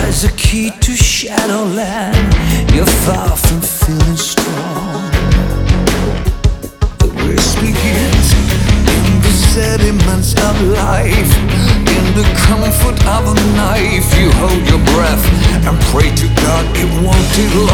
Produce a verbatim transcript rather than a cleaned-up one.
There's a key to Shadowland. You're far from feeling strong. The race begins in the sediments of life. In the comfort of a knife, you hold your breath and pray to God it won't take